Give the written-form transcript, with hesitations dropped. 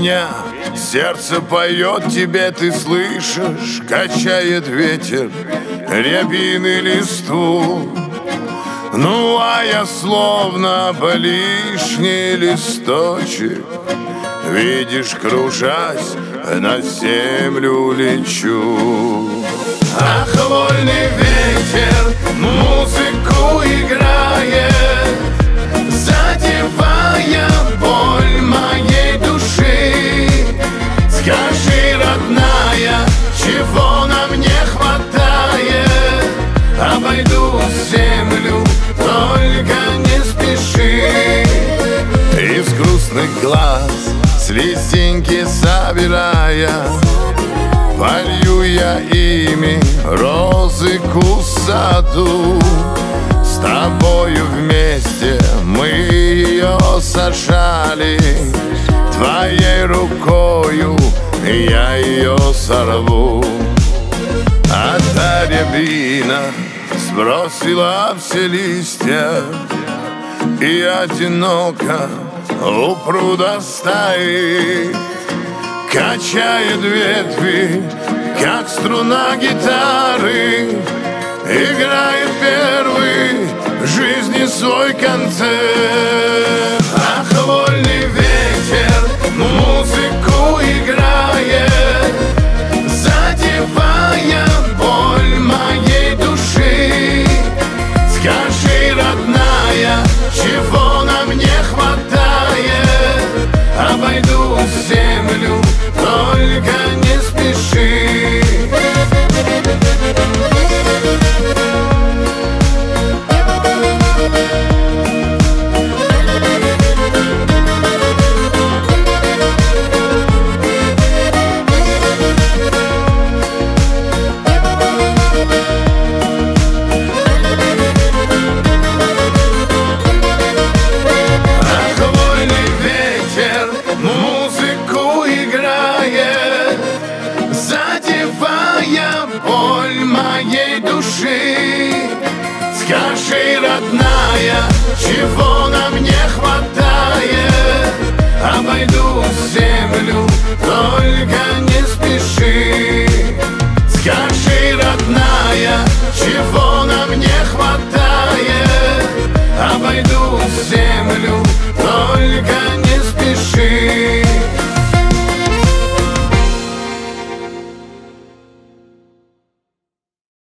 меня, сердце поет тебе, ты слышишь, качает ветер рябины листу. Ну, а я словно бы лишний листочек, видишь, кружась, на землю лечу. Ах, вольный ветер музыку играет, задевая боль моей души. Скажи, родная, чего нам не хватает? Обойду землю, только не спеши. Из грустных глаз слезинки собирая, полью я ими розыку в саду. С тобою вместе мы ее сажали, твоей рукою я ее сорву. А та рябина сбросила все листья и одиноко у пруда стоит, качает ветви, как струна гитары, играет первый в жизни свой концерт. Ах, вольный ветер музыку играет, задевая боль моей души. Скажи, родная, чего нам не хватает? Обойду землю, только не спеши. Музыку играет, задевая боль моей души. Скажи, родная,